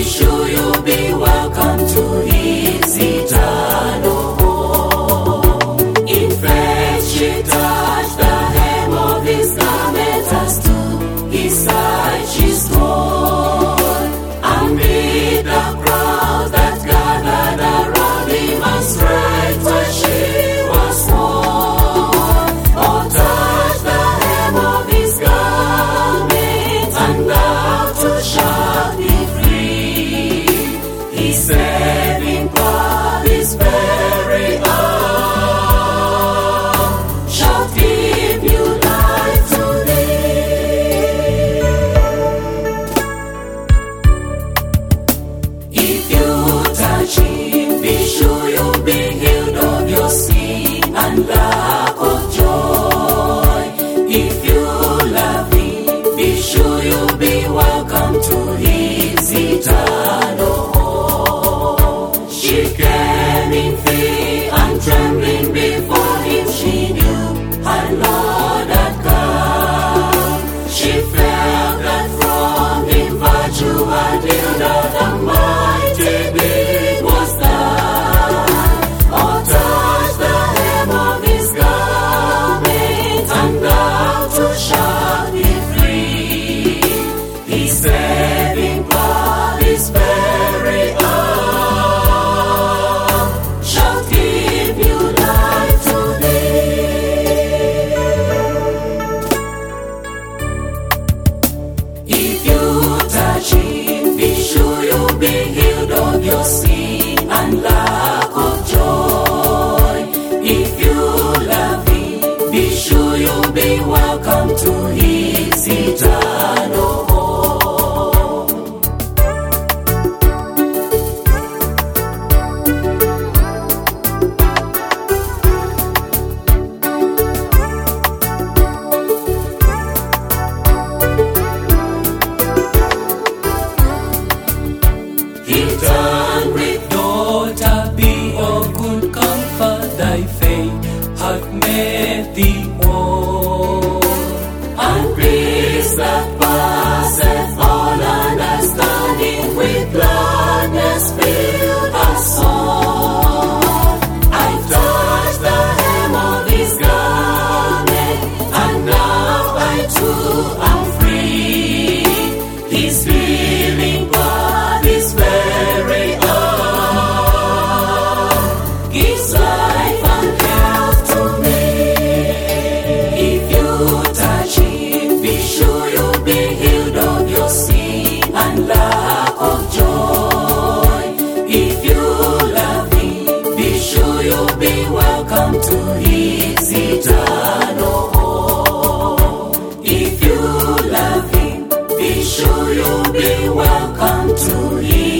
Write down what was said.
sure you'll be welcome to his eternal home. In faith she touched the hem of his garment, as to his side she stood. Amid the crowd that gathered around him, and straight where she was born. Oh, touch the hem of his garment, and thou too shalt be free. His saving power this very hour shall give you life today. If you touch him, be sure you'll be healed of your sin and lack of joy. If you love him, be sure you'll be welcome to his eternal home. She came in fear and trembling before him. She knew her Lord had come. She felt that from him virtue had yielded, the mighty deed was done. Oh, touch the hem of his garment, and thou too shalt be free. His saving power this very hour shall give you life today. If you touch him, be sure you'll be healed of your sin and lack of joy. If you love him, be sure you'll be welcome to his eternal home. He turned with daughter, be of good comfort, thy faith hath made thee whole. And peace that passeth all understanding, with gladness filled our soul. I touched the hem of his garment, and now I too am free. His healing power this very hour gives life and health to me. If you touch him, be sure you'll be healed of your sin and lack of joy. If you love him, be sure you'll be welcome to his eternal home. If you love him, be sure you'll be welcome to his